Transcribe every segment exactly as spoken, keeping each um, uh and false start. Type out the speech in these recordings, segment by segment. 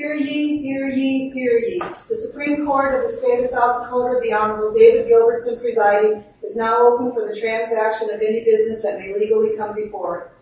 Hear ye, hear ye, hear ye. The Supreme Court of the State of South Dakota, the Honorable David Gilbertson presiding, is now open for the transaction of any business that may legally come before it.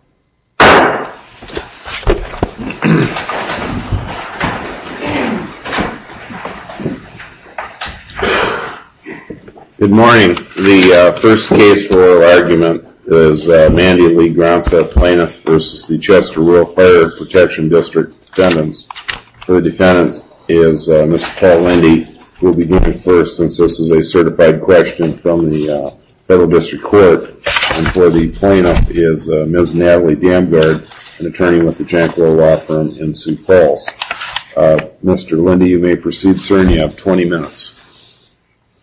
Good morning. The uh, first case for oral argument is uh, Mandy Lee Gronsett, plaintiff, versus the Chester Rural Fire Protection District defendants. For the defendants is uh, Mister Paul Lindy, who will be doing first since this is a certified question from the uh, Federal District Court. And for the plaintiff is uh, Miz Natalie Damgard, an attorney with the Janklow Law Firm in Sioux Falls. Uh, Mister Lindy, you may proceed, sir, and you have twenty minutes.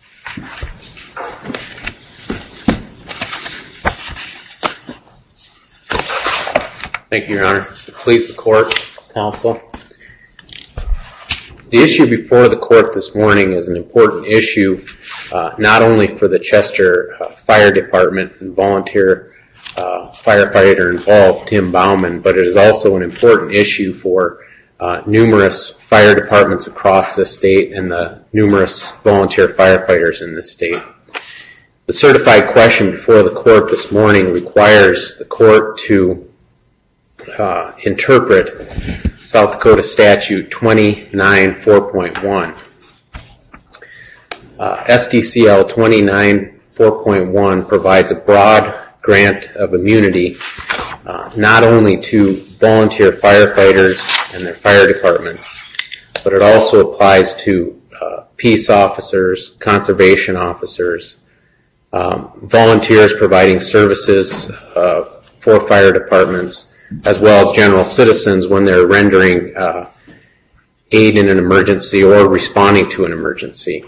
Thank you, Your Honor. Please, the court, counsel. The issue before the court this morning is an important issue, uh, not only for the Chester uh, Fire Department and volunteer uh, firefighter involved, Tim Bauman, but it is also an important issue for uh, numerous fire departments across the state and the numerous volunteer firefighters in this state. The certified question before the court this morning requires the court to Uh, interpret South Dakota Statute twenty-nine four point one. Uh, S D C L twenty-nine four point one provides a broad grant of immunity uh, not only to volunteer firefighters and their fire departments, but it also applies to uh, peace officers, conservation officers, um, volunteers providing services uh, for fire departments, as well as general citizens when they're rendering uh, aid in an emergency or responding to an emergency.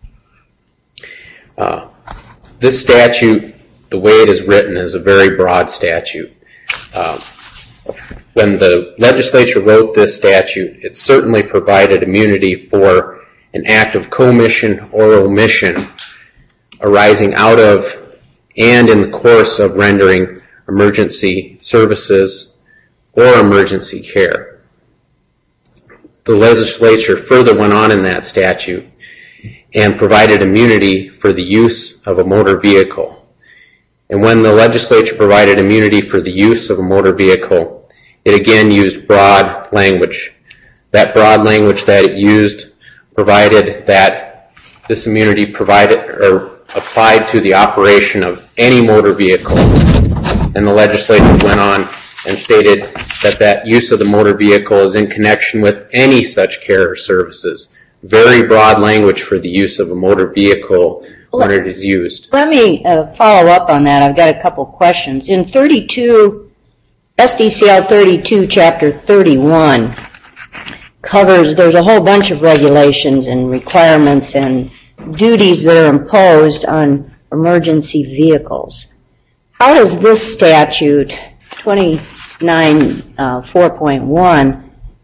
Uh, this statute, the way it is written, is a very broad statute. Uh, when the legislature wrote this statute, it certainly provided immunity for an act of commission or omission arising out of and in the course of rendering emergency services or emergency care. The legislature further went on in that statute and provided immunity for the use of a motor vehicle. And when the legislature provided immunity for the use of a motor vehicle, it again used broad language. That broad language that it used provided that this immunity provided or applied to the operation of any motor vehicle. And the legislature went on and stated that that use of the motor vehicle is in connection with any such care or services. Very broad language for the use of a motor vehicle when it is used. Let me uh, follow up on that. I've got a couple questions. In thirty-two, S D C L thirty-two, Chapter thirty-one, covers, there's a whole bunch of regulations and requirements and duties that are imposed on emergency vehicles. How does this statute, twenty-nine four point one,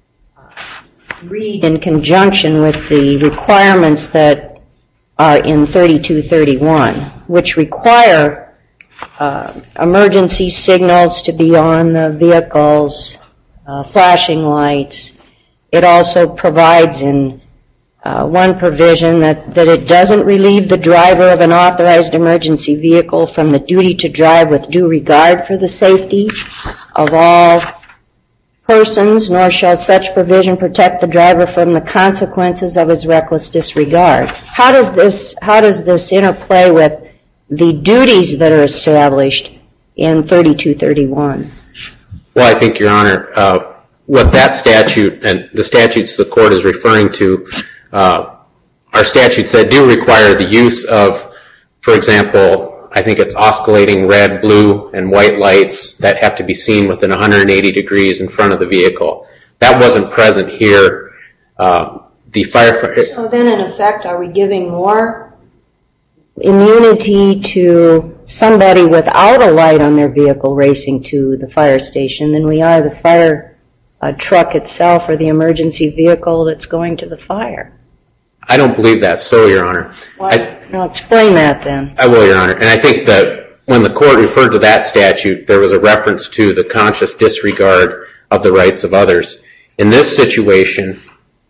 read in conjunction with the requirements that are in thirty-two thirty-one, which require uh, emergency signals to be on the vehicles, uh, flashing lights? It also provides in Uh, one provision that, that it doesn't relieve the driver of an authorized emergency vehicle from the duty to drive with due regard for the safety of all persons, nor shall such provision protect the driver from the consequences of his reckless disregard. How does this, how does this interplay with the duties that are established in thirty-two thirty-one? Well, I think, Your Honor, uh, what that statute and the statutes the court is referring to Uh, are statutes that do require the use of, for example, I think it's oscillating red, blue, and white lights that have to be seen within one hundred eighty degrees in front of the vehicle. That wasn't present here. Uh, the firefighter. So then, in effect, are we giving more immunity to somebody without a light on their vehicle racing to the fire station than we are the fire uh, truck itself or the emergency vehicle that's going to the fire? I don't believe that's so, Your Honor. Well, I, no, explain that then. I will, Your Honor. And I think that when the court referred to that statute, there was a reference to the conscious disregard of the rights of others. In this situation,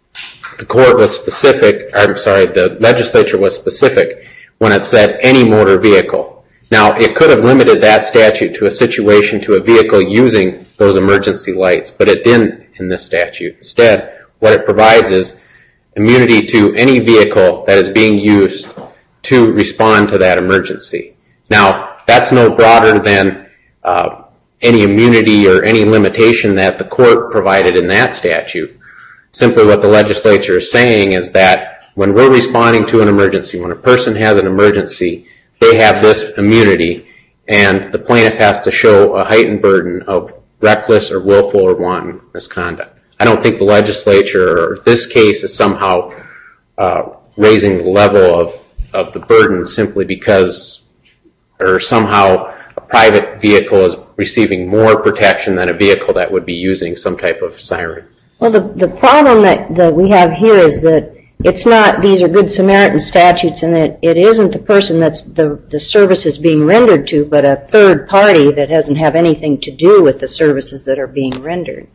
the court was specific, I'm sorry, the legislature was specific when it said any motor vehicle. Now, it could have limited that statute to a situation to a vehicle using those emergency lights, but it didn't in this statute. Instead, what it provides is immunity to any vehicle that is being used to respond to that emergency. Now, that's no broader than uh, any immunity or any limitation that the court provided in that statute. Simply what the legislature is saying is that when we're responding to an emergency, when a person has an emergency, they have this immunity, and the plaintiff has to show a heightened burden of reckless or willful or wanton misconduct. I don't think the legislature or this case is somehow uh, raising the level of, of the burden simply because, or somehow a private vehicle is receiving more protection than a vehicle that would be using some type of siren. Well, the, the problem that, that we have here is that it's not, these are Good Samaritan statutes, and that it isn't the person that's the, the service is being rendered to, but a third party that doesn't have anything to do with the services that are being rendered.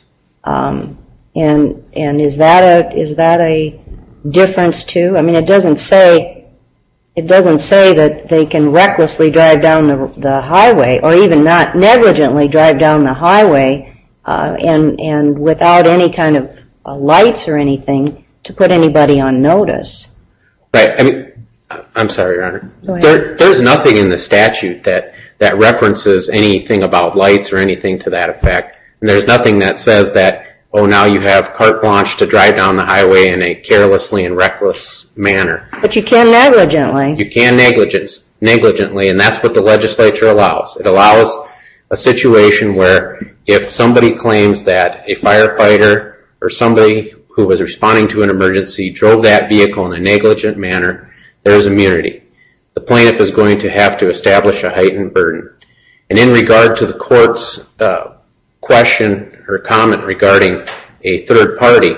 Um, and and is that a is that a difference too? I mean, it doesn't say it doesn't say that they can recklessly drive down the the highway, or even not negligently drive down the highway, uh, and and without any kind of uh, lights or anything to put anybody on notice. Right. I mean, I'm sorry, Your Honor. Go ahead. There, there's nothing in the statute that that references anything about lights or anything to that effect. And there's nothing that says that, oh, now you have carte blanche to drive down the highway in a carelessly and reckless manner. But you can negligently. You can negligence, negligently, and that's what the legislature allows. It allows a situation where if somebody claims that a firefighter or somebody who was responding to an emergency drove that vehicle in a negligent manner, there's immunity. The plaintiff is going to have to establish a heightened burden. And in regard to the court's uh, question or comment regarding a third party,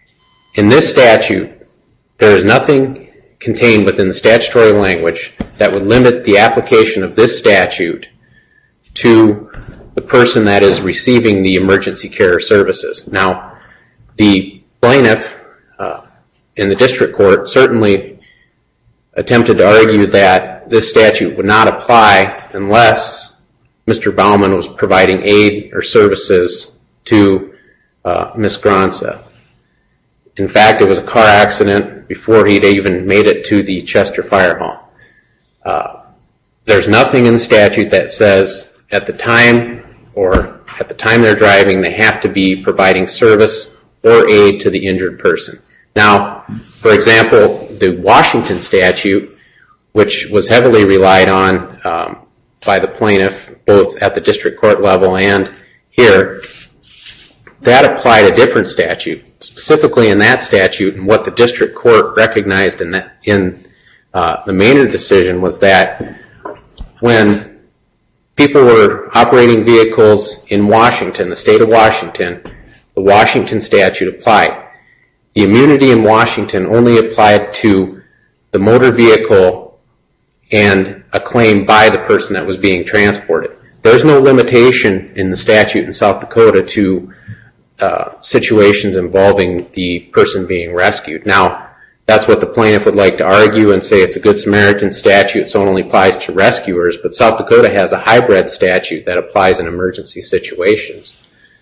in this statute, there is nothing contained within the statutory language that would limit the application of this statute to the person that is receiving the emergency care services. Now, the plaintiff uh, in the district court certainly attempted to argue that this statute would not apply unless Mister Baumann was providing aid or services to uh, Miz Gronseth. In fact, it was a car accident before he'd even made it to the Chester Fire Hall. Uh, there's nothing in the statute that says at the time or at the time they're driving they have to be providing service or aid to the injured person. Now, for example, the Washington statute, which was heavily relied on um, by the plaintiff, both at the district court level and here, that applied a different statute. Specifically in that statute, and what the district court recognized in, that, in uh, the Maynard decision was that when people were operating vehicles in Washington, the state of Washington, the Washington statute applied. The immunity in Washington only applied to the motor vehicle and a claim by the person that was being transported. There's no limitation in the statute in South Dakota to uh, situations involving the person being rescued. Now, that's what the plaintiff would like to argue and say it's a Good Samaritan statute, so it only applies to rescuers, but South Dakota has a hybrid statute that applies in emergency situations.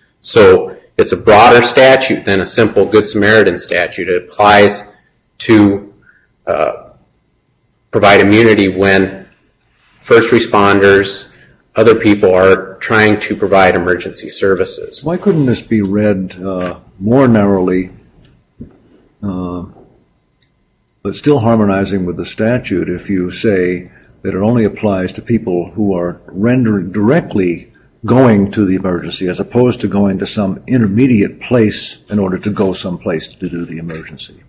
So it's a broader statute than a simple Good Samaritan statute. It applies to uh, provide immunity when first responders, other people are trying to provide emergency services. Why couldn't this be read uh, more narrowly, uh, but still harmonizing with the statute if you say that it only applies to people who are rendered directly going to the emergency as opposed to going to some intermediate place in order to go someplace to do the emergency?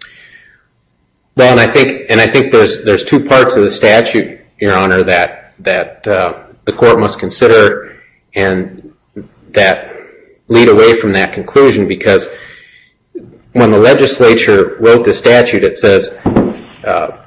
Well, and I think and I think there's there's two parts of the statute, Your Honor, that that uh, the court must consider and that lead away from that conclusion, because when the legislature wrote the statute, it says uh,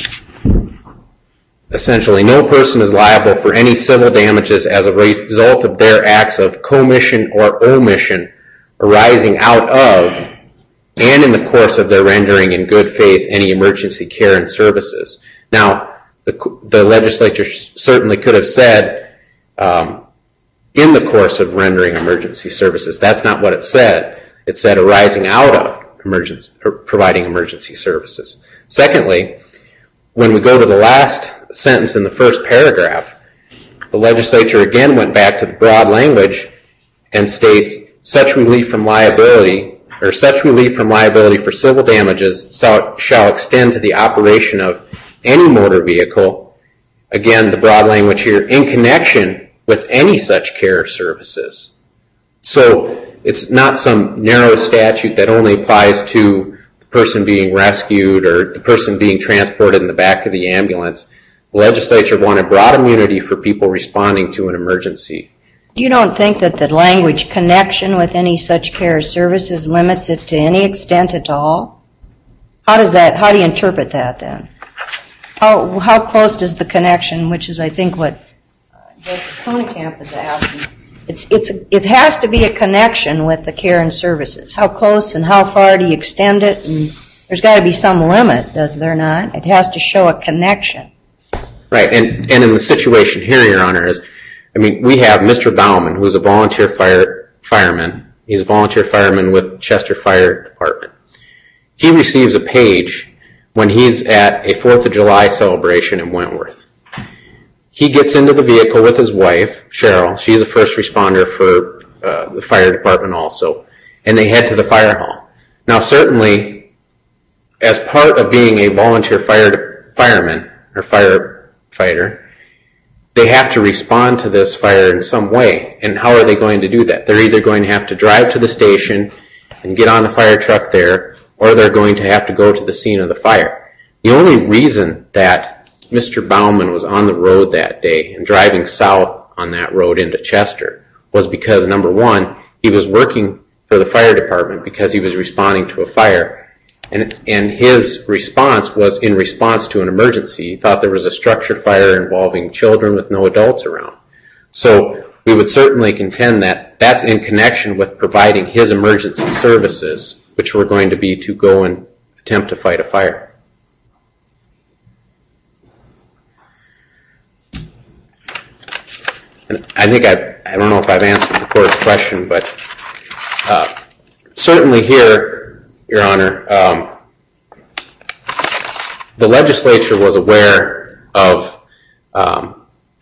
essentially no person is liable for any civil damages as a result of their acts of commission or omission arising out of and in the course of their rendering in good faith any emergency care and services. Now, the, the legislature certainly could have said, um, in the course of rendering emergency services. That's not what it said. It said arising out of emergency, or providing emergency services. Secondly, when we go to the last sentence in the first paragraph, the legislature again went back to the broad language and states, such relief from liability, or such relief from liability for civil damages shall extend to the operation of any motor vehicle, again, the broad language here, in connection with any such care or services. So it's not some narrow statute that only applies to the person being rescued or the person being transported in the back of the ambulance. The legislature wanted broad immunity for people responding to an emergency. You don't think that the language connection with any such care or services limits it to any extent at all? How does that, how do you interpret that then? How, how close does the connection, which is I think what Justice Kohnenkamp is asking, it's, it's, it has to be a connection with the care and services. How close and how far do you extend it? And there's got to be some limit, does there not? It has to show a connection. Right, and, and in the situation here, Your Honor, is, I mean, we have Mister Bauman, who's a volunteer fire, fireman. He's a volunteer fireman with Chester Fire Department. He receives a page when he's at a fourth of July celebration in Wentworth. He gets into the vehicle with his wife, Cheryl. She's a first responder for uh, the fire department also. And they head to the fire hall. Now, certainly, as part of being a volunteer fire fireman or firefighter, they have to respond to this fire in some way. And how are they going to do that? They're either going to have to drive to the station and get on the fire truck there, or they're going to have to go to the scene of the fire. The only reason that Mister Bauman was on the road that day and driving south on that road into Chester was because, number one, he was working for the fire department because he was responding to a fire, and, and his response was in response to an emergency. He thought there was a structured fire involving children with no adults around. So we would certainly contend that that's in connection with providing his emergency services, which were going to be to go and attempt to fight a fire. And I think I I don't know if I've answered the court's question, but uh, certainly here, Your Honor, um, the legislature was aware of um,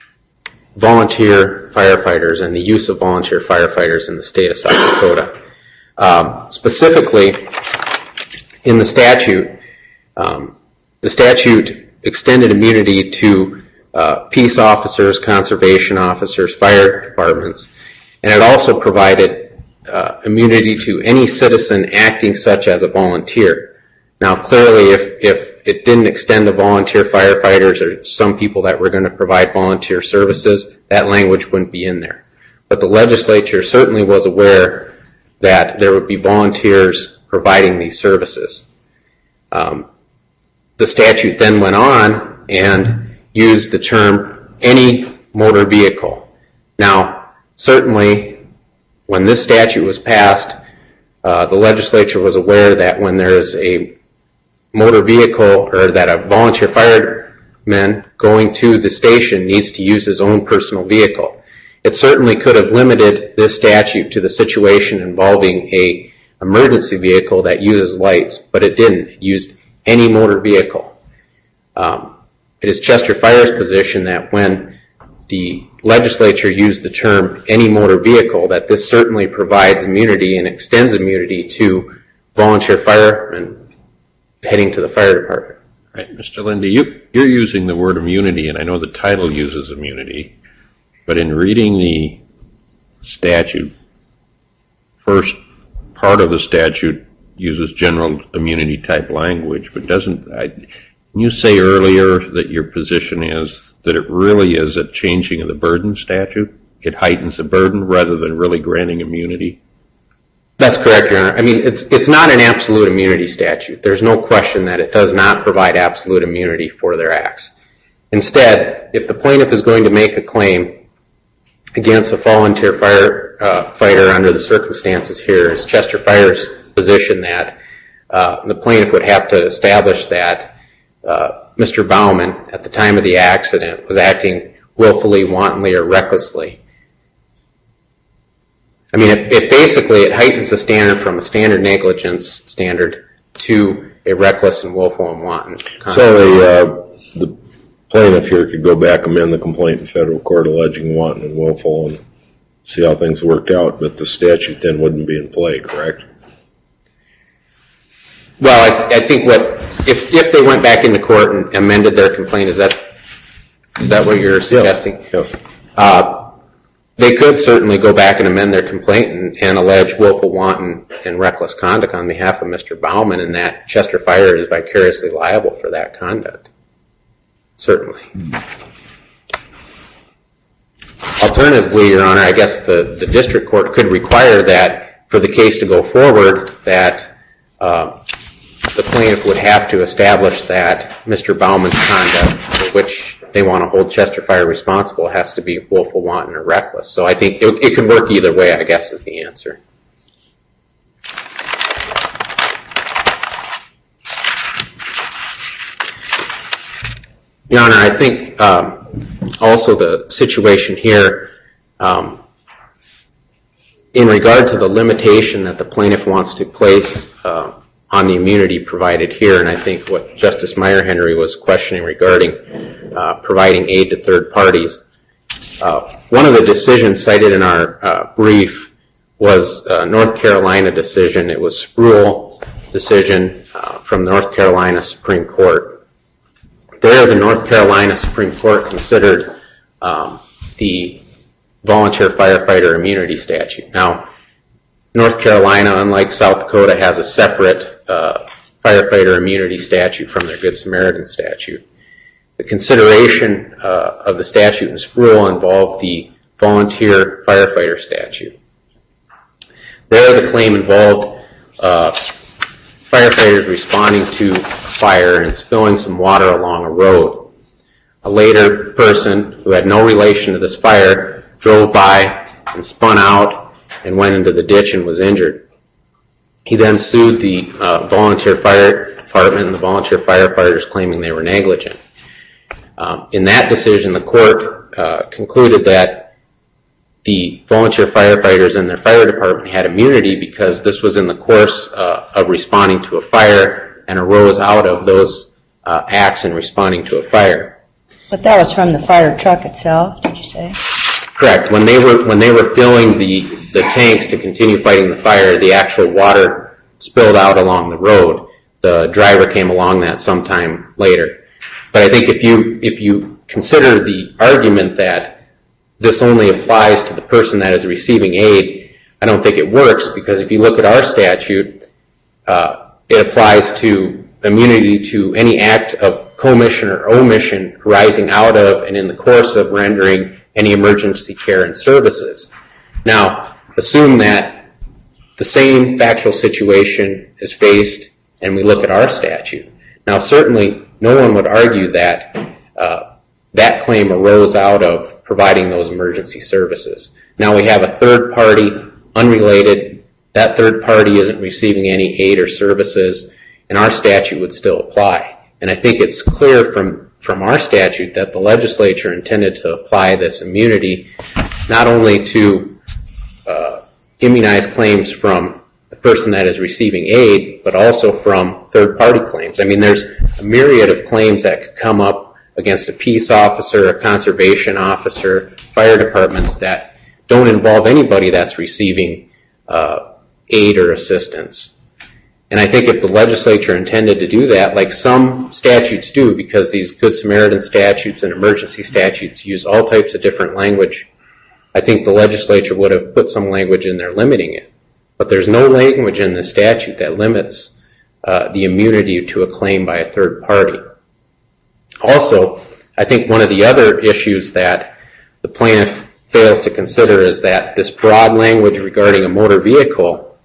volunteer firefighters and the use of volunteer firefighters in the state of South Dakota. Um, specifically, in the statute, um, the statute extended immunity to Uh, peace officers, conservation officers, fire departments, and it also provided uh, immunity to any citizen acting such as a volunteer. Now, clearly, if, if it didn't extend to volunteer firefighters or some people that were going to provide volunteer services, that language wouldn't be in there. But the legislature certainly was aware that there would be volunteers providing these services. Um, the statute then went on and used the term any motor vehicle. Now, certainly, when this statute was passed, uh, the legislature was aware that when there is a motor vehicle or that a volunteer fireman going to the station needs to use his own personal vehicle. It certainly could have limited this statute to the situation involving a emergency vehicle that uses lights, but it didn't. It used any motor vehicle. Um, It is Chester Fire's position that when the legislature used the term any motor vehicle, that this certainly provides immunity and extends immunity to volunteer firemen heading to the fire department. Right, Mister Lindy, you, you're using the word immunity, and I know the title uses immunity, but in reading the statute, first part of the statute uses general immunity type language, but doesn't... I, You say earlier that your position is that it really is a changing of the burden statute. It heightens the burden rather than really granting immunity. That's correct, Your Honor. I mean, it's it's not an absolute immunity statute. There's no question that it does not provide absolute immunity for their acts. Instead, if the plaintiff is going to make a claim against a volunteer fire uh, fighter under the circumstances here, it's Chester Fire's position that uh, the plaintiff would have to establish that uh, Mister Baumann, at the time of the accident, was acting willfully, wantonly, or recklessly. I mean, it, it basically, it heightens the standard from a standard negligence standard to a reckless and willful and wanton conduct. So a, uh, the plaintiff here could go back, amend the complaint in federal court alleging wanton and willful and see how things worked out, but the statute then wouldn't be in play, correct? Well, I, I think what, if if they went back into court and amended their complaint, is that is that what you're suggesting? Yes. yes. Uh, they could certainly go back and amend their complaint and, and allege willful, wanton, and reckless conduct on behalf of Mister Baumann, and that Chester Fire is vicariously liable for that conduct. Certainly. Alternatively, Your Honor, I guess the, the district court could require that for the case to go forward, that uh, the plaintiff would have to establish that Mister Baumann's conduct, for which they want to hold Chester Fire responsible, has to be willful, wanton, or reckless. So I think it, it could work either way, I guess, is the answer. Your Honor, I think um, also the situation here, um, in regard to the limitation that the plaintiff wants to place uh, on the immunity provided here, and I think what Justice Meyer-Henry was questioning regarding uh, providing aid to third parties, uh, one of the decisions cited in our uh, brief was a North Carolina decision. It was Spruill decision uh, from the North Carolina Supreme Court. There, the North Carolina Supreme Court considered um, the volunteer firefighter immunity statute. Now, North Carolina, unlike South Dakota, has a separate uh, firefighter immunity statute from their Good Samaritan statute. The consideration uh, of the statute in Spruill involved the volunteer firefighter statute. There, the claim involved uh, firefighters responding to fire and spilling some water along a road. A later person who had no relation to this fire drove by and spun out and went into the ditch and was injured. He then sued the uh, volunteer fire department and the volunteer firefighters, claiming they were negligent. Um, in that decision, the court uh, concluded that the volunteer firefighters and their fire department had immunity because this was in the course uh, of responding to a fire and arose out of those uh, acts in responding to a fire. But that was from the fire truck itself, did you say? Correct. When they were when they were filling the, the tanks to continue fighting the fire, the actual water spilled out along the road. The driver came along that sometime later. But I think if you if you consider the argument that this only applies to the person that is receiving aid, I don't think it works, because if you look at our statute, uh, it applies to immunity to any act of commission or omission arising out of and in the course of rendering any emergency care and services. Now, assume that the same factual situation is faced and we look at our statute. Now, certainly no one would argue that uh, that claim arose out of providing those emergency services. Now we have a third party, unrelated. That third party isn't receiving any aid or services, and our statute would still apply. And I think it's clear from, from our statute that the legislature intended to apply this immunity not only to uh, immunize claims from the person that is receiving aid, but also from third party claims. I mean, there's a myriad of claims that could come up against a peace officer, a conservation officer, fire departments that don't involve anybody that's receiving uh, aid or assistance. And I think if the legislature intended to do that, like some statutes do, because these Good Samaritan statutes and emergency statutes use all types of different language, I think the legislature would have put some language in there limiting it. But there's no language in the statute that limits uh, the immunity to a claim by a third party. Also, I think one of the other issues that the plaintiff fails to consider is that this broad language regarding a motor vehicle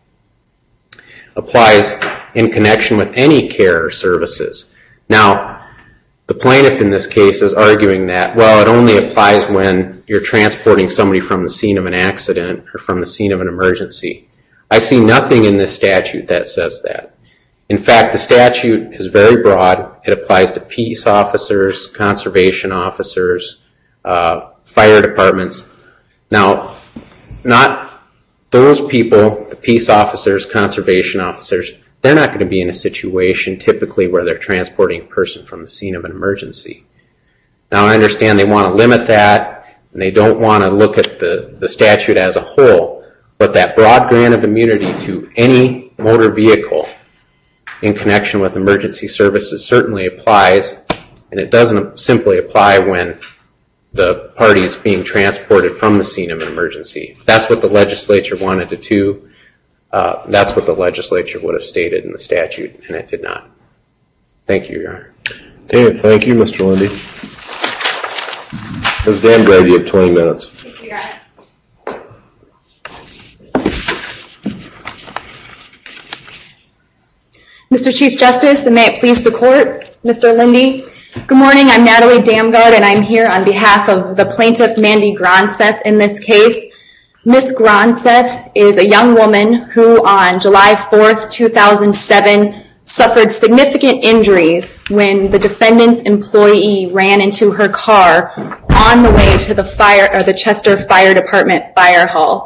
applies in connection with any care or services. Now, the plaintiff in this case is arguing that, well, it only applies when you're transporting somebody from the scene of an accident or from the scene of an emergency. I see nothing in this statute that says that. In fact, the statute is very broad. It applies to peace officers, conservation officers, uh, fire departments. Now, not those people, the peace officers, conservation officers, they're not going to be in a situation typically where they're transporting a person from the scene of an emergency. Now, I understand they want to limit that, and they don't want to look at the, the statute as a whole, but that broad grant of immunity to any motor vehicle in connection with emergency services certainly applies, and it doesn't simply apply when the party is being transported from the scene of an emergency. If that's what the legislature wanted to do, uh, that's what the legislature would have stated in the statute, and it did not. Thank you, Your Honor. Okay, thank you, Mister Lindy. Miz Dan Grady, you have twenty minutes. Thank you, Your Honor. Mister Chief Justice, and may it please the court, Mister Lindy. Good morning, I'm Natalie Damgard, and I'm here on behalf of the plaintiff, Mandy Gronseth, in this case. Miz Gronseth is a young woman who on July fourth, two thousand seven, suffered significant injuries when the defendant's employee ran into her car on the way to the fire, or the Chester Fire Department fire hall.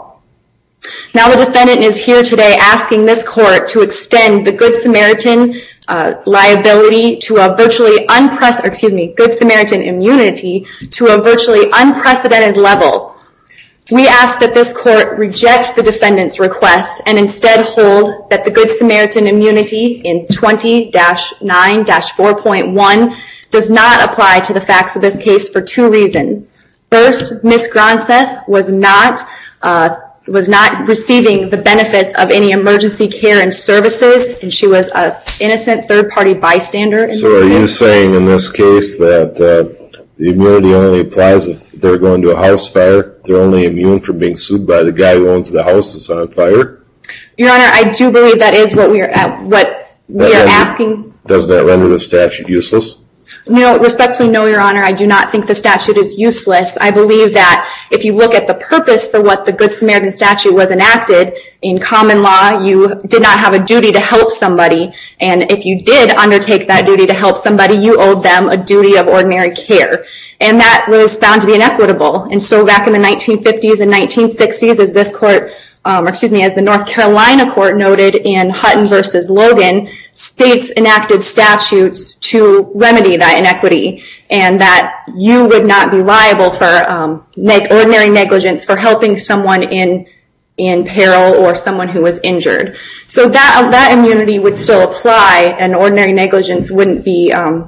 Now the defendant is here today asking this court to extend the Good Samaritan uh, liability to a virtually unprecedented, excuse me, Good Samaritan immunity to a virtually unprecedented level. We ask that this court reject the defendant's request and instead hold that the Good Samaritan immunity in twenty dash nine dash four point one does not apply to the facts of this case for two reasons. First, Miz Gronseth was not uh, was not receiving the benefits of any emergency care and services, and she was an innocent third-party bystander in So this are case. you saying in this case that uh, the immunity only applies if they're going to a house fire? They're only immune from being sued by the guy who owns the house that's on fire? Your Honor, I do believe that is what we are at, what we That are render- asking. Doesn't that render the statute useless? No, respectfully, no, Your Honor. I do not think the statute is useless. I believe that if you look at the purpose for what the Good Samaritan statute was enacted, in common law, you did not have a duty to help somebody, and if you did undertake that duty to help somebody, you owed them a duty of ordinary care. And that was found to be inequitable. And so back in the nineteen fifties and nineteen sixties, as this court, um, or excuse me, as the North Carolina court noted in Hutton versus Logan, states enacted statutes to remedy that inequity, and that you would not be liable for um, neg- ordinary negligence for helping someone in in peril or someone who was injured. So that that immunity would still apply, and ordinary negligence wouldn't be um,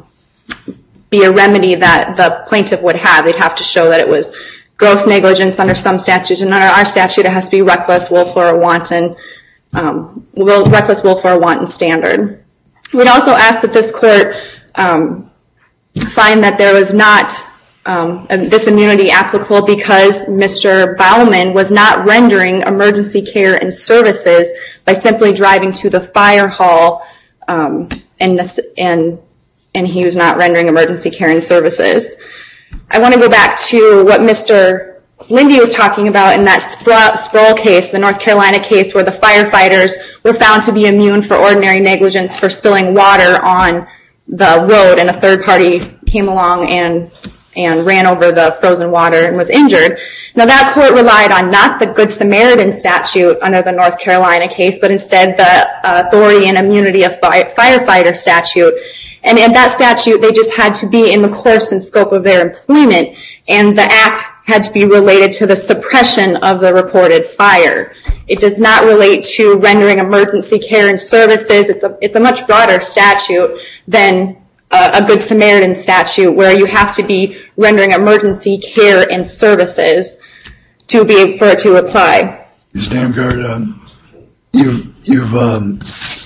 be a remedy that the plaintiff would have. They'd have to show that it was gross negligence under some statutes, and under our statute it has to be reckless, willful, or wanton. Um, will, reckless, willful, or wanton standard. We'd also ask that this court um, find that there was not um, this immunity applicable because Mister Baumann was not rendering emergency care and services by simply driving to the fire hall, um, and and and he was not rendering emergency care and services. I want to go back to what Mister Lindy was talking about in that Sproul case, the North Carolina case, where the firefighters were found to be immune for ordinary negligence for spilling water on the road, and a third party came along and and ran over the frozen water and was injured. Now that court relied on not the Good Samaritan statute under the North Carolina case, but instead the authority and immunity of fire, firefighter statute. And in that statute, they just had to be in the course and scope of their employment, and the act had to be related to the suppression of the reported fire. It does not relate to rendering emergency care and services. It's a, it's a much broader statute than a, a Good Samaritan statute, where you have to be rendering emergency care and services to be for it to apply. Miz Damgard, um, you you've um,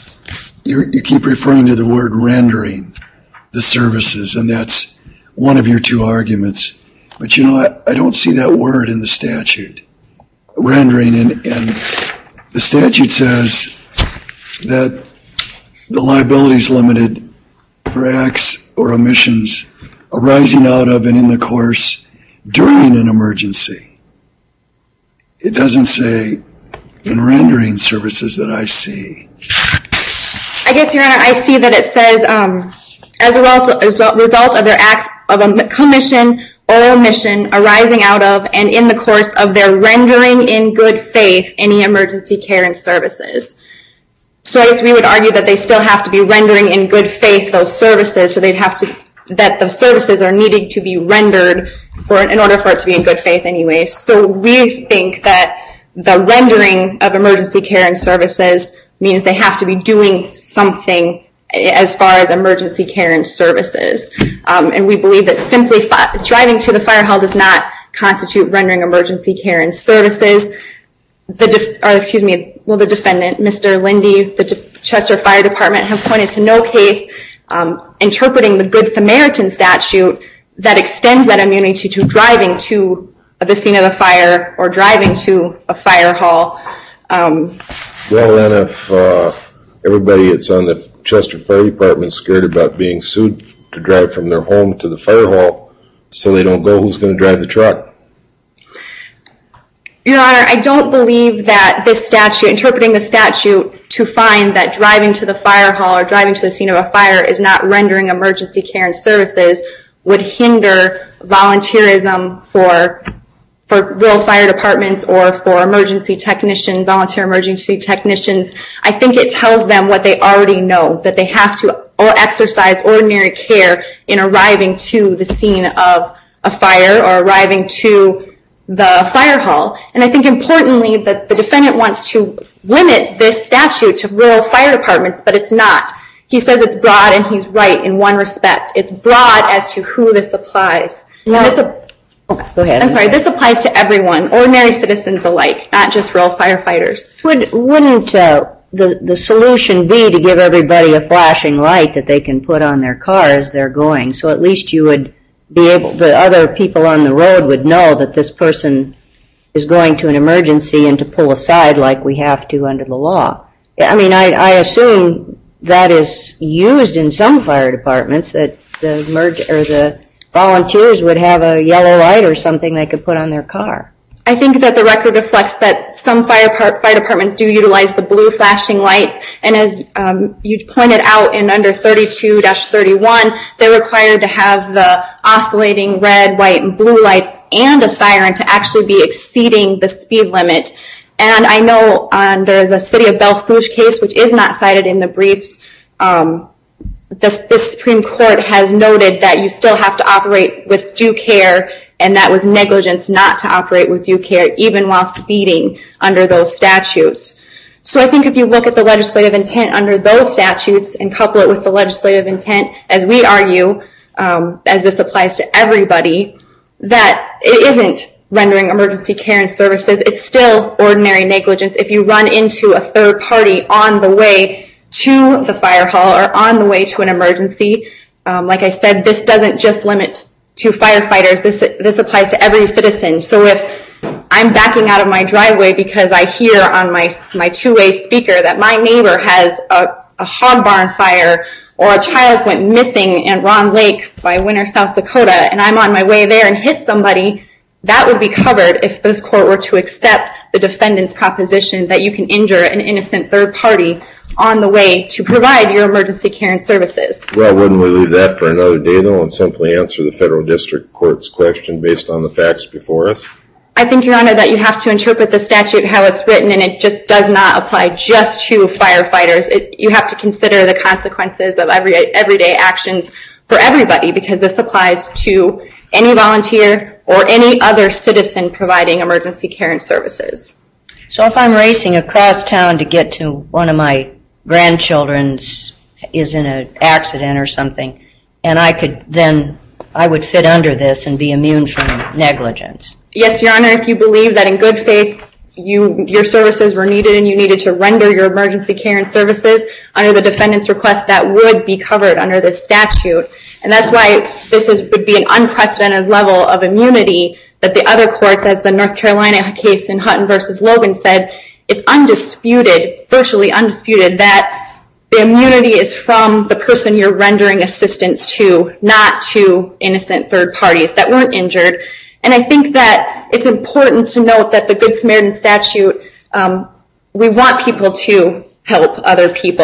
you you keep referring to the word rendering the services, and that's one of your two arguments. But you know, I, I don't see that word in the statute, rendering, and, and the statute says that the liability is limited for acts or omissions arising out of and in the course during an emergency. It doesn't say in rendering services that I see. I I guess, Your Honor, I see that it says, um, as a result, as a result of their acts of a commission or omission arising out of and in the course of their rendering in good faith any emergency care and services. So I guess we would argue that they still have to be rendering in good faith those services, so they'd have to, that the services are needing to be rendered for, in order for it to be in good faith anyway. So we think that the rendering of emergency care and services means they have to be doing something as far as emergency care and services. Um, and we believe that simply fi- driving to the fire hall does not constitute rendering emergency care and services. The def- or excuse me, well, the defendant, Mister Lindy, the De- Chester Fire Department, have pointed to no case um, interpreting the Good Samaritan statute that extends that immunity to driving to the scene of the fire or driving to a fire hall. Um, Well, then if uh, everybody that's on the Chester Fire Department is scared about being sued to drive from their home to the fire hall so they don't go, who's going to drive the truck? Your Honor, I don't believe that this statute, interpreting the statute to find that driving to the fire hall or driving to the scene of a fire is not rendering emergency care and services, would hinder volunteerism for for rural fire departments or for emergency technician, volunteer emergency technicians. I think it tells them what they already know, that they have to or exercise ordinary care in arriving to the scene of a fire or arriving to the fire hall. And I think importantly that the defendant wants to limit this statute to rural fire departments, but it's not. He says it's broad, and he's right in one respect. It's broad as to who this applies. No. This, oh, go ahead. I'm sorry, this applies to everyone, ordinary citizens alike, not just rural firefighters. Would, wouldn't uh, the, the solution be to give everybody a flashing light that they can put on their car as they're going? So at least you would be able, the other people on the road would know that this person is going to an emergency and to pull aside like we have to under the law. I mean, I, I assume that is used in some fire departments, that the merge or the volunteers would have a yellow light or something they could put on their car. I think that the record reflects that some fire, par- fire departments do utilize the blue flashing lights, and as um, you pointed out in under thirty-two dash thirty-one, they're required to have the oscillating red, white, and blue lights and a siren to actually be exceeding the speed limit. And I know under the City of Belle Fourche case, which is not cited in the briefs, um, the, the Supreme Court has noted that you still have to operate with due care, and that was negligence not to operate with due care even while speeding under those statutes. So I think if you look at the legislative intent under those statutes and couple it with the legislative intent, as we argue, um, as this applies to everybody, that it isn't rendering emergency care and services. It's still ordinary negligence if you run into a third party on the way to the fire hall or on the way to an emergency. Um, like I said, this doesn't just limit to firefighters. This this applies to every citizen. So if I'm backing out of my driveway because I hear on my my two-way speaker that my neighbor has a, a hog barn fire or a child went missing in Ron Lake by Winter, South Dakota, and I'm on my way there and hit somebody, that would be covered if this court were to accept the defendant's proposition that you can injure an innocent third party on the way to provide your emergency care and services. Well, wouldn't we leave that for another day, though, and simply answer the federal district court's question based on the facts before us? I think, Your Honor, that you have to interpret the statute how it's written, and it just does not apply just to firefighters. It, you have to consider the consequences of every everyday actions for everybody, because this applies to any volunteer or any other citizen providing emergency care and services. So if I'm racing across town to get to one of my grandchildren's is in an accident or something, and I could then, I would fit under this and be immune from negligence. Yes, Your Honor, if you believe that in good faith you your services were needed and you needed to render your emergency care and services under the defendant's request, that would be covered under this statute. And that's why this is, would be an unprecedented level of immunity that the other courts, as the North Carolina case in Hutton versus Logan said, it's undisputed, virtually undisputed, that the immunity is from the person you're rendering assistance to, not to innocent third parties that weren't injured. And I think that it's important to note that the Good Samaritan statute, um, we want people to help other people.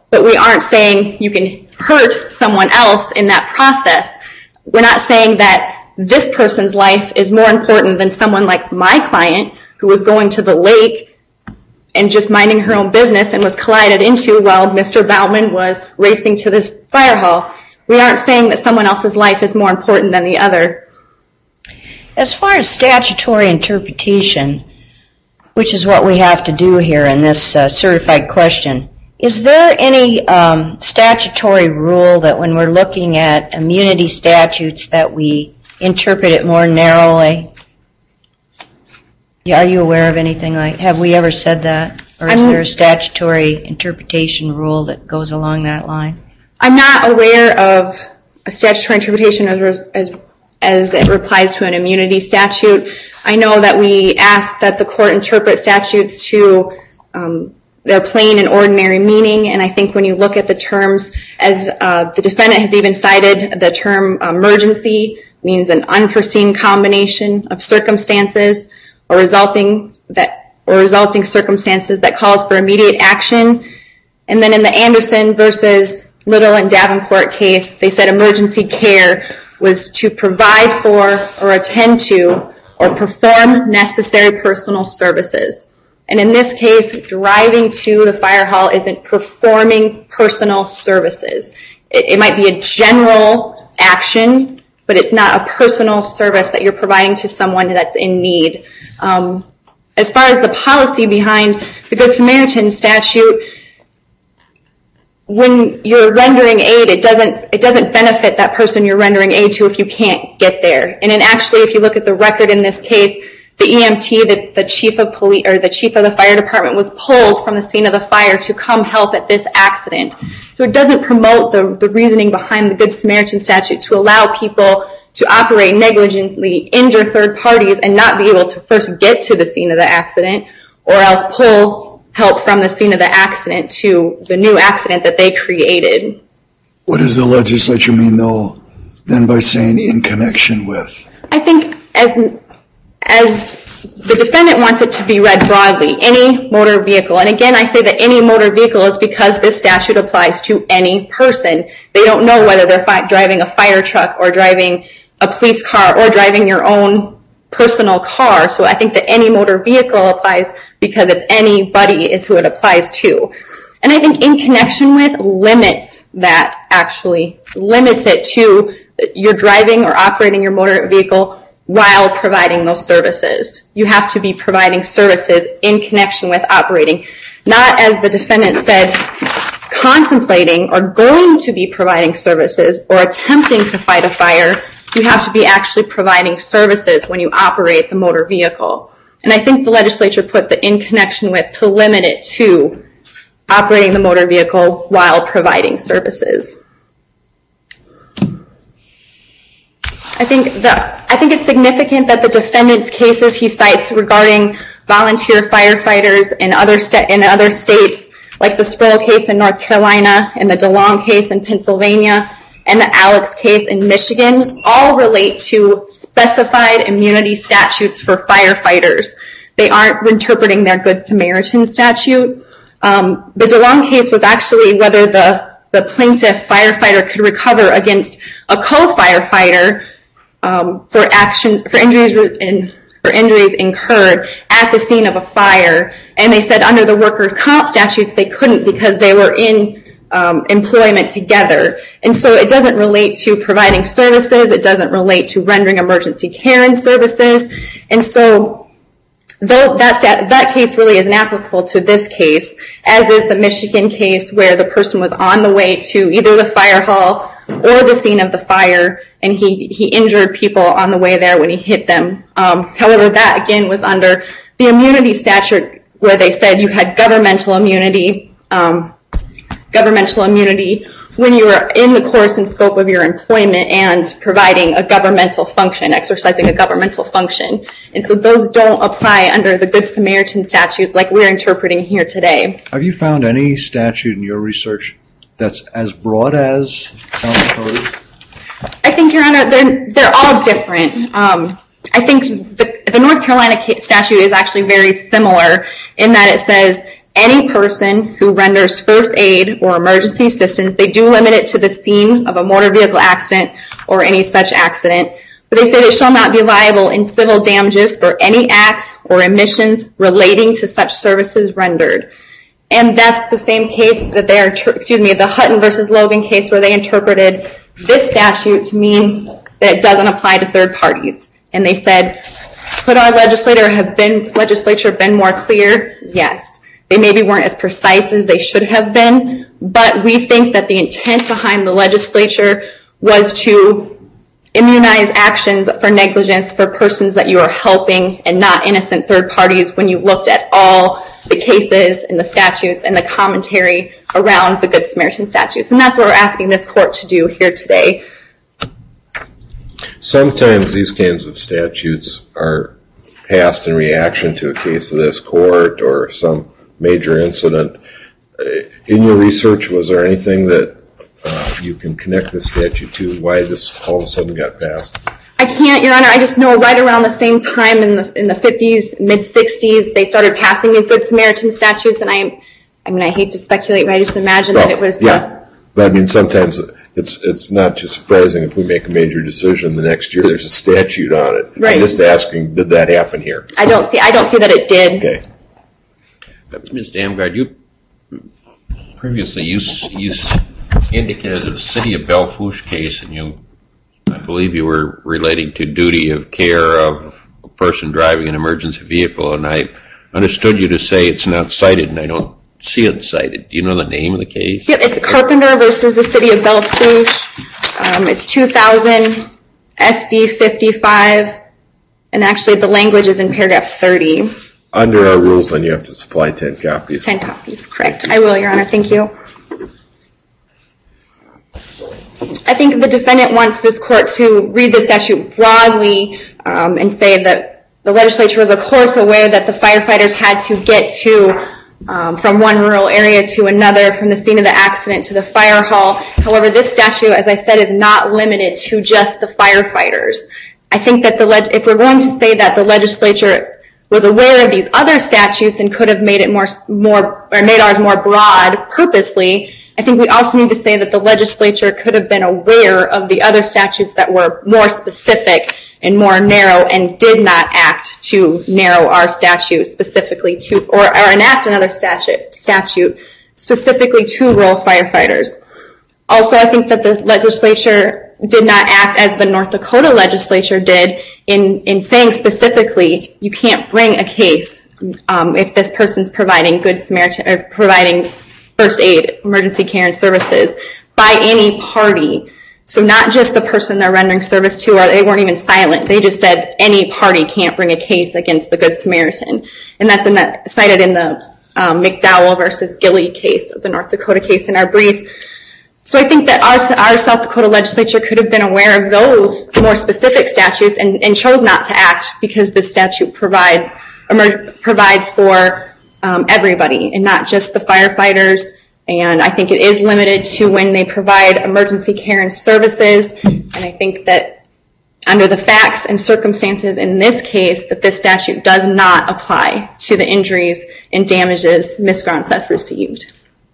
but we aren't saying you can hurt someone else in that process. We're not saying that this person's life is more important than someone like my client who was going to the lake and just minding her own business and was collided into while Mister Bauman was racing to this fire hall. We aren't saying that someone else's life is more important than the other. As far as statutory interpretation, which is what we have to do here in this uh, certified question, is there any um, statutory rule that when we're looking at immunity statutes that we interpret it more narrowly? Yeah, are you aware of anything like, have we ever said that? Or is I'm, there a statutory interpretation rule that goes along that line? I'm not aware of a statutory interpretation as, as, as it applies to an immunity statute. I know that we ask that the court interpret statutes to um, their plain and ordinary meaning, and I think when you look at the terms, as uh, the defendant has even cited, the term emergency means an unforeseen combination of circumstances or resulting that or resulting circumstances that calls for immediate action. And then in the Anderson versus Little and Davenport case, they said emergency care was to provide for or attend to or perform necessary personal services. And in this case, driving to the fire hall isn't performing personal services. It, it might be a general action, but it's not a personal service that you're providing to someone that's in need. Um, as far as the policy behind the Good Samaritan statute, when you're rendering aid, it doesn't it doesn't benefit that person you're rendering aid to if you can't get there. And then actually, if you look at the record in this case, the E M T, the, the chief of police or the chief of the fire department, was pulled from the scene of the fire to come help at this accident. So it doesn't promote the, the reasoning behind the Good Samaritan statute to allow people to operate negligently, injure third parties, and not be able to first get to the scene of the accident, or else pull help from the scene of the accident to the new accident that they created. What does the legislature mean, though, then by saying in connection with? I think as as the defendant wants it to be read broadly, any motor vehicle. And again, I say that any motor vehicle is because this statute applies to any person. They don't know whether they're fi- driving a fire truck or driving a police car or driving your own personal car. So I think that any motor vehicle applies because it's anybody is who it applies to. And I think in connection with limits that actually limits it to you're driving or operating your motor vehicle while providing those services. You have to be providing services in connection with operating, not as the defendant said, contemplating or going to be providing services or attempting to fight a fire. You have to be actually providing services when you operate the motor vehicle. And I think the legislature put the in connection with to limit it to operating the motor vehicle while providing services. I think the I think it's significant that the defendant's cases he cites regarding volunteer firefighters in other sta- in other states, like the Sproul case in North Carolina and the DeLong case in Pennsylvania and the Alex case in Michigan, all relate to specified immunity statutes for firefighters. They aren't interpreting their Good Samaritan statute. Um, the DeLong case was actually whether the, the plaintiff firefighter could recover against a co-firefighter um, for action for injuries in, for injuries incurred at the scene of a fire. And they said under the workers' comp statutes they couldn't because they were in um, employment together. And so it doesn't relate to providing services. It doesn't relate to rendering emergency care and services. And so though that that case really isn't applicable to this case, as is the Michigan case where the person was on the way to either the fire hall or the scene of the fire, and he, he injured people on the way there when he hit them. Um, however, that again was under the immunity statute where they said you had governmental immunity, um, governmental immunity when you were in the course and scope of your employment and providing a governmental function, exercising a governmental function. And so those don't apply under the Good Samaritan statutes like we're interpreting here today. Have you found any statute in your research that's as broad as South Dakota's? I think, Your Honor, they're, they're all different. Um, I think the, the North Carolina statute is actually very similar in that it says any person who renders first aid or emergency assistance. They do limit it to the scene of a motor vehicle accident or any such accident. But they say they shall not be liable in civil damages for any acts or omissions relating to such services rendered. And that's the same case that they are, excuse me, the Hutton versus Logan case where they interpreted this statute to mean that it doesn't apply to third parties. And they said, could our legislator have been, legislature been more clear? Yes. They maybe weren't as precise as they should have been, but we think that the intent behind the legislature was to immunize actions for negligence for persons that you are helping and not innocent third parties when you looked at all the cases and the statutes and the commentary around the Good Samaritan statutes. And that's what we're asking this court to do here today. Sometimes these kinds of statutes are passed in reaction to a case of this court or some major incident. In your research, was there anything that uh, you can connect the statute to, why this all of a sudden got passed? I can't, Your Honor. I just know right around the same time in the in the fifties, mid-sixties, they started passing these Good Samaritan statutes, and I, I mean, I hate to speculate, but I just imagine well, that it was yeah. the... But I mean, sometimes it's it's not just surprising if we make a major decision the next year there's a statute on it. Right. I'm just asking, did that happen here? I don't see. I don't see that it did. Okay. Miz Damgard, you previously you you indicated the City of Belle-Fourche case, and you, I believe, you were relating to duty of care of a person driving an emergency vehicle, and I understood you to say it's not cited, and I don't see it cited. Do you know the name of the case? Yep, it's Carpenter versus the City of Belle-Fourche. Um, it's two thousand S D fifty-five, and actually the language is in paragraph thirty. Under our rules, then you have to supply ten copies. Ten copies, correct. I will, Your Honor. Thank you. I think the defendant wants this court to read the statute broadly um, and say that the legislature was, of course, aware that the firefighters had to get to um, from one rural area to another, from the scene of the accident to the fire hall. However, this statute, as I said, is not limited to just the firefighters. I think that the leg- if we're going to say that the legislature was aware of these other statutes and could have made it more, more, or made ours more broad purposely, I think we also need to say that the legislature could have been aware of the other statutes that were more specific and more narrow and did not act to narrow our statute specifically to, or, or enact another statute, statute specifically to rural firefighters. Also, I think that the legislature did not act as the North Dakota legislature did in, in saying specifically you can't bring a case um, if this person's providing Good Samaritan or providing first aid, emergency care and services by any party. So not just the person they're rendering service to, or they weren't even silent. They just said any party can't bring a case against the Good Samaritan. And that's in that, cited in the um, McDowell versus Gilley case, the North Dakota case in our brief. So I think that our, our South Dakota legislature could have been aware of those more specific statutes and, and chose not to act because the statute provides emer- provides for um, everybody and not just the firefighters. And I think it is limited to when they provide emergency care and services. And I think that under the facts and circumstances in this case, that this statute does not apply to the injuries and damages Miz Gronseth received.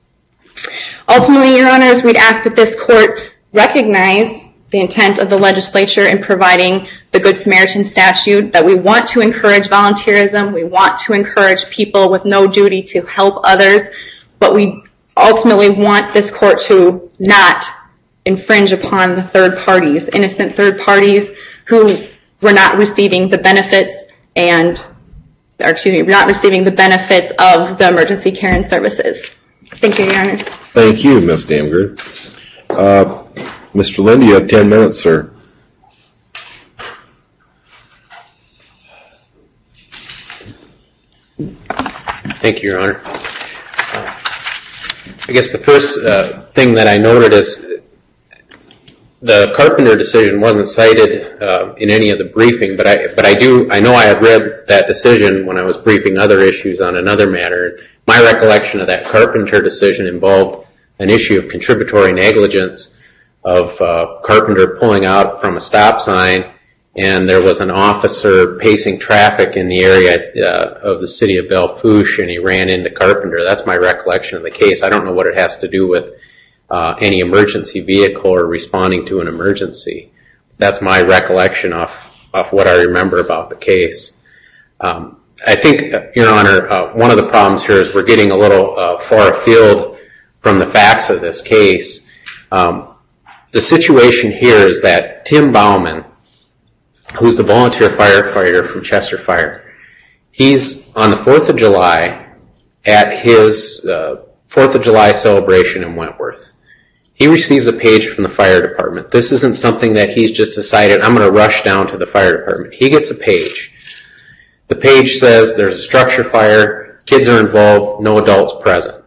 Ultimately, Your Honors, we'd ask that this court recognize the intent of the legislature in providing the Good Samaritan statute, that we want to encourage volunteerism, we want to encourage people with no duty to help others, but we ultimately want this court to not infringe upon the third parties, innocent third parties who were not receiving the benefits and, or excuse me, were not receiving the benefits of the emergency care and services. Thank you, Your Honors. Thank you, Miz Damgard. Uh, Mister Lindy, you have ten minutes, sir. Thank you, Your Honor. Uh, I guess the first uh, thing that I noted is the Carpenter decision wasn't cited uh, in any of the briefing, but I but I do I know I had read that decision when I was briefing other issues on another matter. My recollection of that Carpenter decision involved an issue of contributory negligence of uh, Carpenter pulling out from a stop sign and there was an officer pacing traffic in the area uh, of the city of Belle Fourche, and he ran into Carpenter. That's my recollection of the case. I don't know what it has to do with uh, any emergency vehicle or responding to an emergency. That's my recollection of, of what I remember about the case. Um, I think, Your Honor, uh, one of the problems here is we're getting a little uh, far afield from the facts of this case. Um, the situation here is that Tim Bauman, who's the volunteer firefighter from Chester Fire, he's on the fourth of July at his uh, fourth of July celebration in Wentworth. He receives a page from the fire department. This isn't something that he's just decided, I'm going to rush down to the fire department. He gets a page. The page says there's a structure fire, kids are involved, no adults present.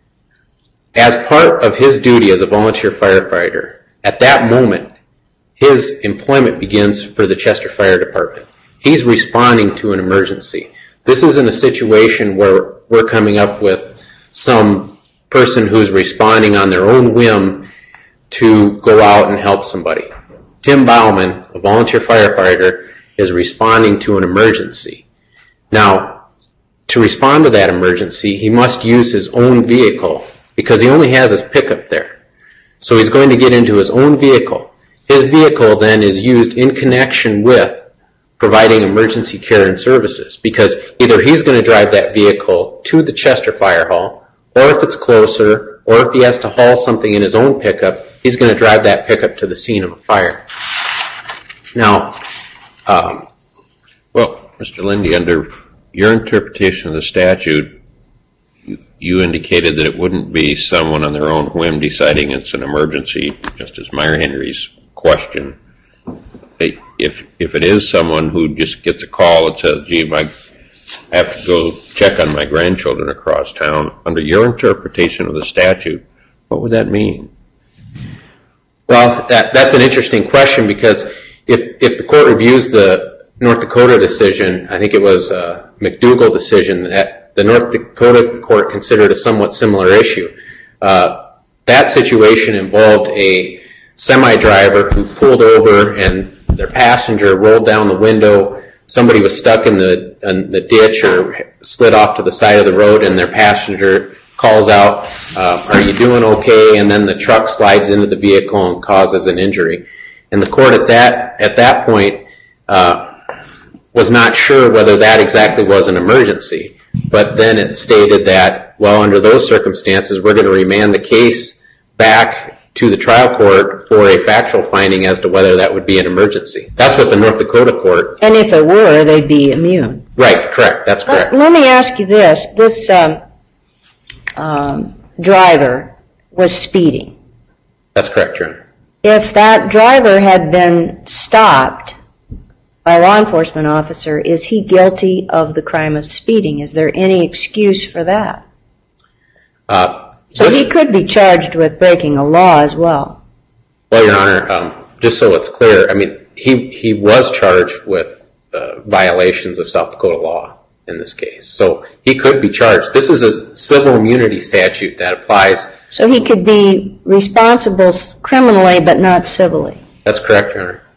As part of his duty as a volunteer firefighter, at that moment, his employment begins for the Chester Fire Department. He's responding to an emergency. This isn't a situation where we're coming up with some person who's responding on their own whim to go out and help somebody. Tim Bauman, a volunteer firefighter, is responding to an emergency. Now, to respond to that emergency, he must use his own vehicle because he only has his pickup there. So he's going to get into his own vehicle. His vehicle then is used in connection with providing emergency care and services because either he's going to drive that vehicle to the Chester Fire Hall, or if it's closer, or if he has to haul something in his own pickup, he's going to drive that pickup to the scene of a fire. Now, um, well, Mister Lindy, under your interpretation of the statute, you, you indicated that it wouldn't be someone on their own whim deciding it's an emergency, just as Meyer Henry's question. If if it is someone who just gets a call that says, gee, my, I have to go check on my grandchildren across town, under your interpretation of the statute, what would that mean? Well, that, that's an interesting question because if if the court reviews the North Dakota decision, I think it was a McDougall decision that the North Dakota court considered a somewhat similar issue. Uh, that situation involved a semi-driver who pulled over and their passenger rolled down the window. Somebody was stuck in the, in the ditch or slid off to the side of the road, and their passenger calls out, uh, are you doing okay? And then the truck slides into the vehicle and causes an injury. And the court at that, at that point uh, was not sure whether that exactly was an emergency. But then it stated that, well, under those circumstances, we're going to remand the case back to the trial court for a factual finding as to whether that would be an emergency. That's what the North Dakota court... And if it were, they'd be immune. Right, correct. That's correct. Let, let me ask you this. This um, um, driver was speeding. That's correct, Your Honor. If that driver had been stopped by a law enforcement officer, is he guilty of the crime of speeding? Is there any excuse for that? Uh, so this, he could be charged with breaking a law as well. Well, Your Honor, um, just so it's clear, I mean, he, he was charged with uh, violations of South Dakota law in this case. So he could be charged. This is a civil immunity statute that applies. So he could be responsible criminally but not civilly. That's correct, Your Honor.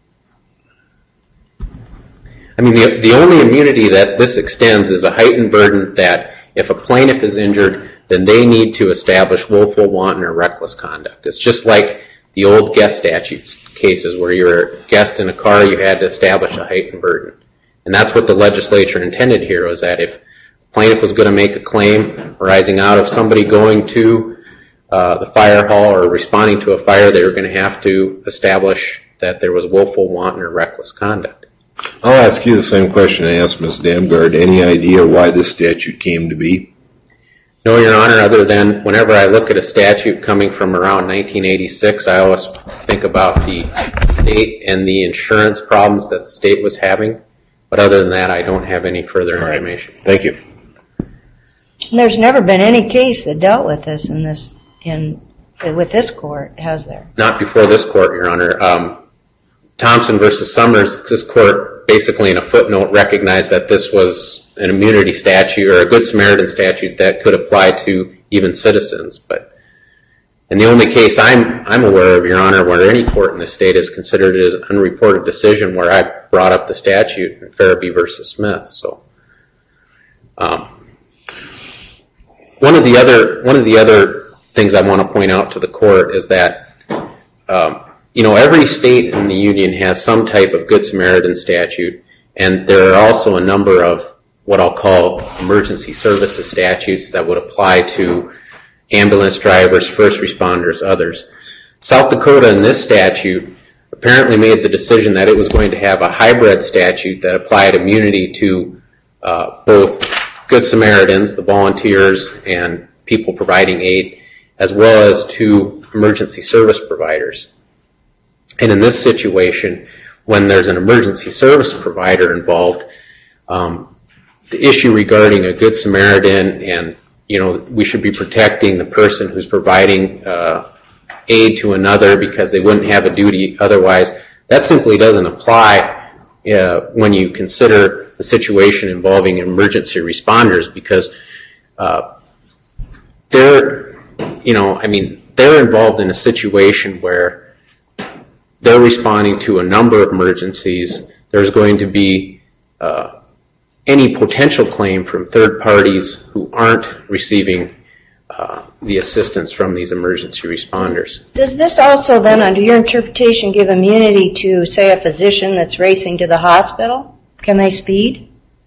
I mean, the, the only immunity that this extends is a heightened burden that if a plaintiff is injured, then they need to establish willful, wanton, or reckless conduct. It's just like the old guest statutes cases where you're a guest in a car, you had to establish a heightened burden. And that's what the legislature intended here, was that if a plaintiff was going to make a claim arising out of somebody going to uh, the fire hall or responding to a fire, they were going to have to establish that there was willful, wanton, or reckless conduct. I'll ask you the same question I asked Miz Damgard. Any idea why this statute came to be? No, Your Honor, other than whenever I look at a statute coming from around nineteen eighty-six, I always think about the state and the insurance problems that the state was having. But other than that, I don't have any further All right. information. Thank you. There's never been any case that dealt with this in this in with this court, has there? Not before this court, Your Honor. Um, Thompson versus Summers, this court basically in a footnote recognized that this was an immunity statute or a Good Samaritan statute that could apply to even citizens. But And the only case I'm I'm aware of, Your Honor, where any court in the state has considered it as an unreported decision where I brought up the statute in Farabee versus Smith. So, um, one of the other one of the other things I want to point out to the court is that, um, you know, every state in the union has some type of Good Samaritan statute, and there are also a number of what I'll call emergency services statutes that would apply to ambulance drivers, first responders, others. South Dakota in this statute apparently made the decision that it was going to have a hybrid statute that applied immunity to uh, both Good Samaritans, the volunteers, and people providing aid, as well as to emergency service providers. And in this situation, when there's an emergency service provider involved, um, the issue regarding a Good Samaritan and, you know, we should be protecting the person who's providing uh, aid to another because they wouldn't have a duty otherwise, that simply doesn't apply uh, when you consider the situation involving emergency responders, because uh, they're, you know, I mean, they're involved in a situation where they're responding to a number of emergencies. There's going to be uh, any potential claim from third parties who aren't receiving uh, the assistance from these emergency responders. Does this also then, under your interpretation, give immunity to, say, a physician that's racing to the hospital? Can they speed?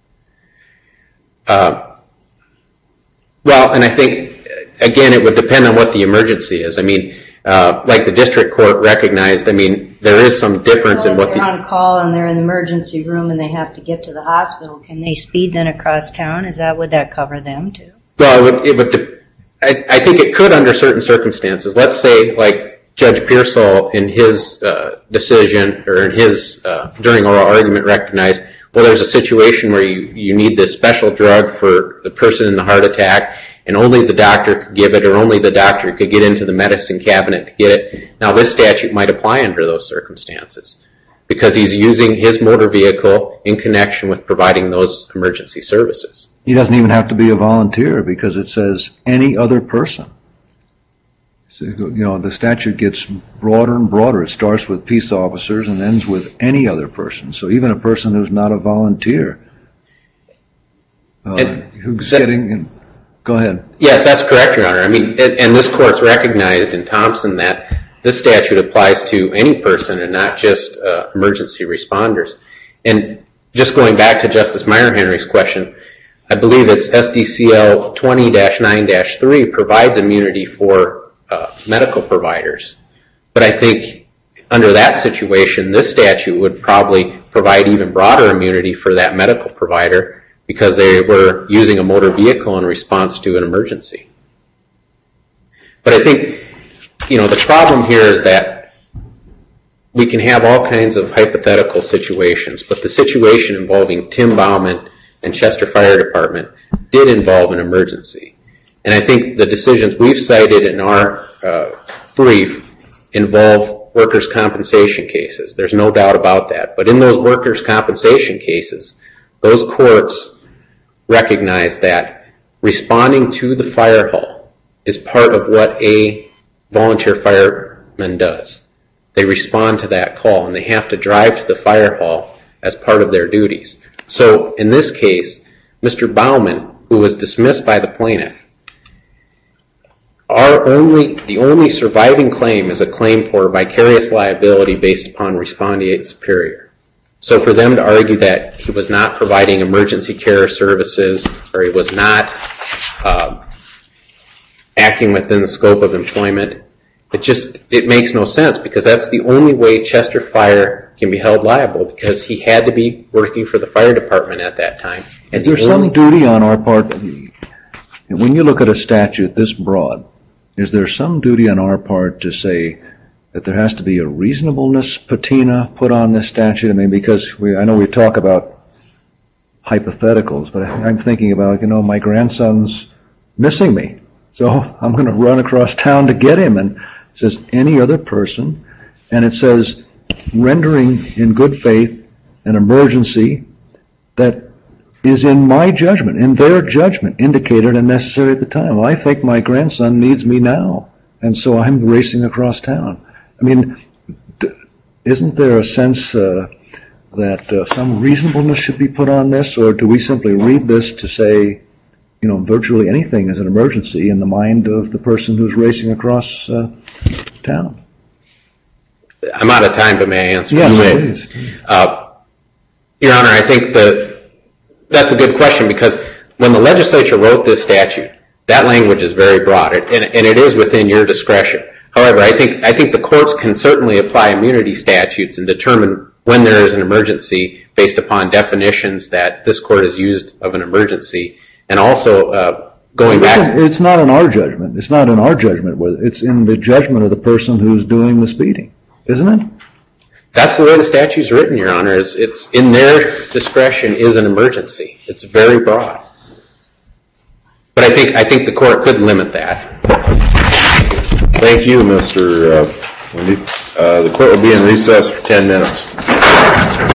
Uh, well, and I think, again, it would depend on what the emergency is. I mean, uh, like the district court recognized, I mean, there is some difference well, in what they're the... on call and they're in the emergency room and they have to get to the hospital. Can they speed then across town? Is that, would that cover them too? Well, it would, it would I, I think it could under certain circumstances. Let's say, like Judge Pearsall in his uh, decision, or in his, uh, during oral argument, recognized, well, there's a situation where you, you need this special drug for the person in the heart attack, and only the doctor could give it, or only the doctor could get into the medicine cabinet to get it. Now, this statute might apply under those circumstances, because he's using his motor vehicle in connection with providing those emergency services. He doesn't even have to be a volunteer, because it says any other person. So, you know, the statute gets broader and broader. It starts with peace officers and ends with any other person. So even a person who's not a volunteer, uh, who's that, getting... Go ahead. Yes, that's correct, Your Honor. I mean, it, and this court's recognized in Thompson that this statute applies to any person and not just uh, emergency responders. And just going back to Justice Meyer-Henry's question, I believe it's S D C L twenty dash nine dash three provides immunity for uh, medical providers. But I think under that situation, this statute would probably provide even broader immunity for that medical provider, because they were using a motor vehicle in response to an emergency. But I think, you know, the problem here is that we can have all kinds of hypothetical situations, but the situation involving Tim Bauman and Chester Fire Department did involve an emergency. And I think the decisions we've cited in our uh, brief involve workers' compensation cases. There's no doubt about that. But in those workers' compensation cases, those courts recognize that responding to the fire hall is part of what a volunteer fireman does. They respond to that call, and they have to drive to the fire hall as part of their duties. So in this case, Mister Bauman, who was dismissed by the plaintiff, our only, the only surviving claim is a claim for vicarious liability based upon respondeat superior. So for them to argue that he was not providing emergency care services, or he was not uh, acting within the scope of employment, it just, it makes no sense, because that's the only way Chester Fire can be held liable, because he had to be working for the fire department at that time. And is there some duty on our part, when you look at a statute this broad, is there some duty on our part to say that there has to be a reasonableness patina put on this statute? I mean, because we, I know we talk about hypotheticals, but I'm thinking about, you know, my grandson's missing me, so I'm going to run across town to get him, and it says any other person, and it says rendering in good faith an emergency that is in my judgment, in their judgment, indicated and necessary at the time. Well, I think my grandson needs me now. and so I'm racing across town. I mean, d- isn't there a sense uh, that uh, some reasonableness should be put on this, or do we simply read this to say, you know, virtually anything is an emergency in the mind of the person who's racing across uh, town? I'm out of time, but may I answer? Yes, You may. please. Uh, Your Honor, I think that that's a good question, because when the legislature wrote this statute, that language is very broad, and, and it is within your discretion. However, I think I think the courts can certainly apply immunity statutes and determine when there is an emergency based upon definitions that this court has used of an emergency, and also uh, going back. It's not in our judgment. It's not in our judgment. It's in the judgment of the person who's doing the speeding, isn't it? That's the way the statute's written, Your Honor. Is it's in their discretion is an emergency. It's very broad. But I think I think the court could limit that. Thank you, Mister Uh, Wendy. Uh, the court will be in recess for ten minutes.